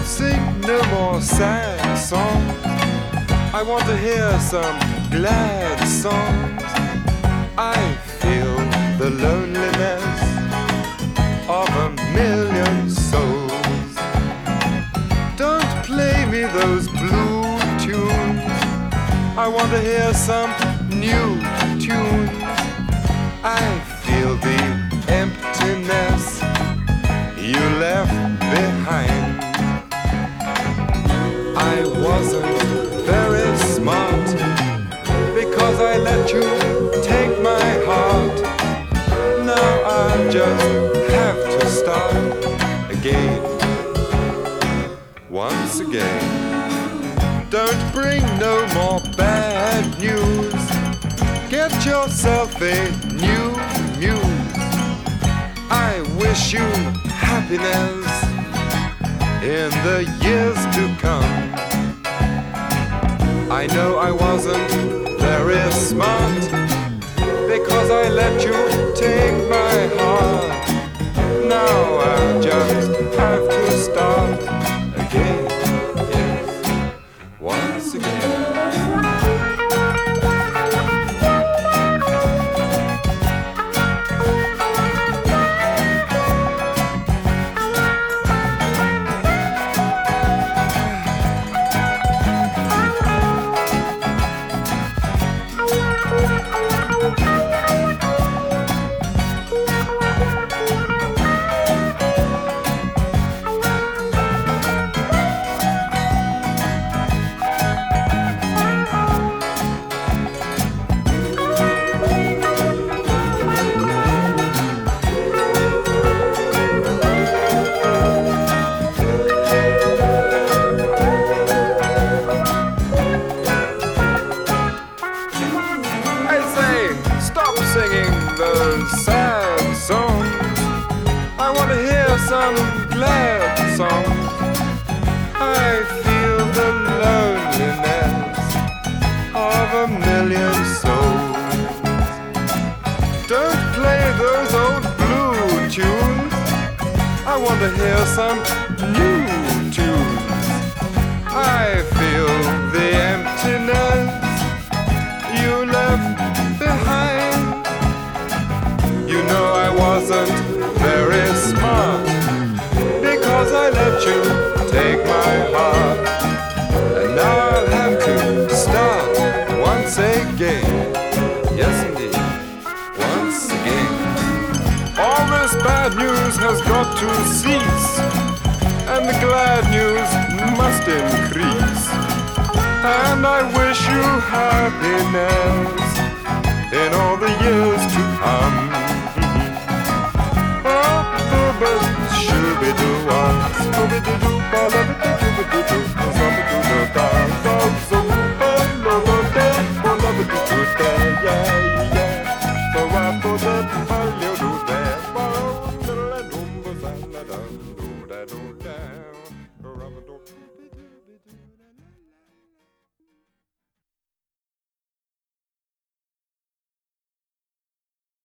Sing no more sad songs. I want to hear some glad songs. I feel the loneliness of a million souls. Don't play me those blue tunes. I want to hear some new tunes. I feel the emptiness you left behind. I wasn't very smart because I let you take my heart. Now I just have to start again, once again. Don't bring no more bad news. Get yourself a new muse. I wish you happiness in the years to come. I know I wasn't very smart because I let you take my heart. Now I just have to start again, yes, once again. Singing those sad songs. I want to hear some glad songs. I feel the loneliness of a million souls. Don't play those old blue tunes. I want to hear some new tunes. I feel the emptiness you left behind. You know I wasn't very smart because I let you take my heart. And now I'll have to start once again. Yes indeed, once again. All this bad news has got to cease, and the glad news must increase. And I wish you happiness in all the years to come. Scooby-Doo, Scooby-Doo,